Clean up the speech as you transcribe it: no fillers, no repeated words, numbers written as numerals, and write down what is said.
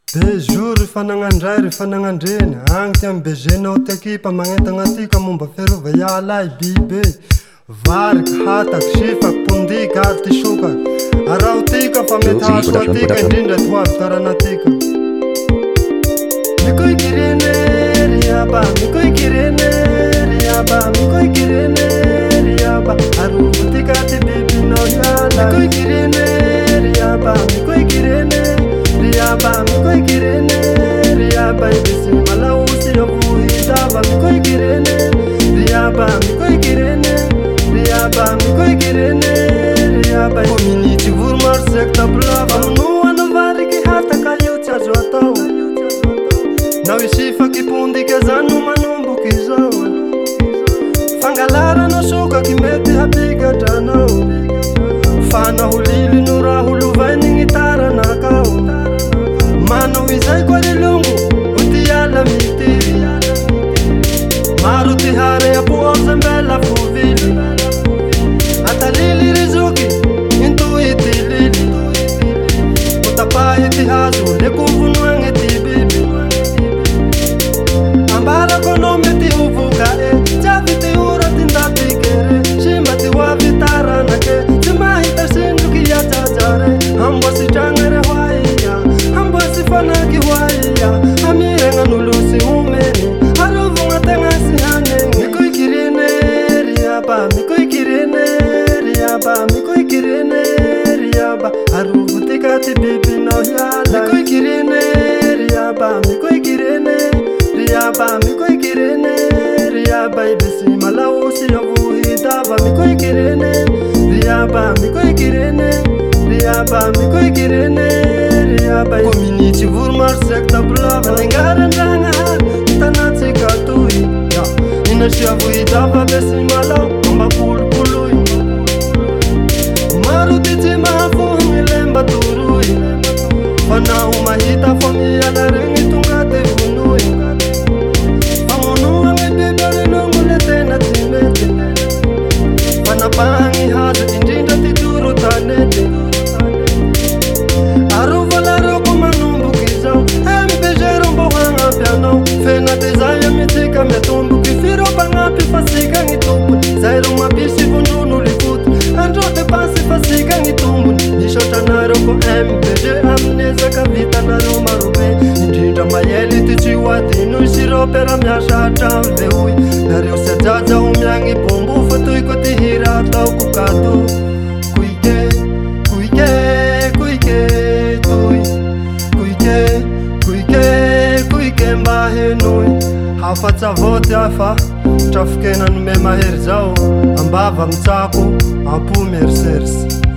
De jour fananandray ry fananandreny agny ty amy bezenao ty ekipa magnentagna atika momba ferova ialay bibe variky hataky sifaky pondika ary ty sokaky araho tika fa mety haso atika indrindra ty hoavy taranatika mikoikirene riaba mikoikirene riaba mikoikirene riaba arovo tika ty bibinao iala mikoikirene riaba mikoikirene riaba mikoikirene riaba ibisi malausi yovuhitava mikoikirene riaba mikoikirene riaba mikoikirene riaba community vurmar sekta blava munuana variki hataka yuti azo atao nao isifaky pondika zano manomboky zao fangalara no sokaky mety hapigatranao fanaho lily no raha holovainy gny taranakao manao izay koa lilongo ho ty ala mitiry maro ty hare apo zambela fovily atalily rizoky intohy ty lily ho tapahy ty hazo le kovonoagny ty biby ambarako anao mety hovoka jiavy ty ora ty ndapikere simba ty hoavy taranake tsy mahita sindroky iajajare ambositragnare hoaia ambosi fanaky hoaia amiregnan'olo sy homeny arovogna tegna sy hanegny mikoikirene riaba mikoikirene riaba mikoikirene riaba arovo tika ty bibinao hiala mikoikirene riaba mikoikirene riaba mikoikirene riaba ibisi malaosy yovuhitava mikoikirene riaba mikoikirene riaba mikoikirene riaba community vurmar sekta blava nengarandragna tanatsika toy inasia vuhitava besi malau ambapulupului maro ty tsy mahafohy lemba toroy fanao mahita fo miala regny tonga ty vonoy famonoa gny biberenongo le tena ty mety fanapahagny hazo indrindra ty toro tanety arovalaroko manomboky zao mbezero mbo hagnampy anao fena ty zay amitsika miatomboky firopagnampy fasika gny tompony zay ro mapisy vondono lifoty andro depasy fasika gny tombony isotranareo MPG aminezaka vitanareo marobe indrindra maely ty tsy hoadino siropera miasa hatramy veoy nareo sy ajaja ho miagny bombo fa toy ko ty hira ataoko kato kuike kuike kuike toy kuike kuike kuike mba henoy hafatsa voty afa trafikenany me mahery zao ambava mitsako ampo mercersy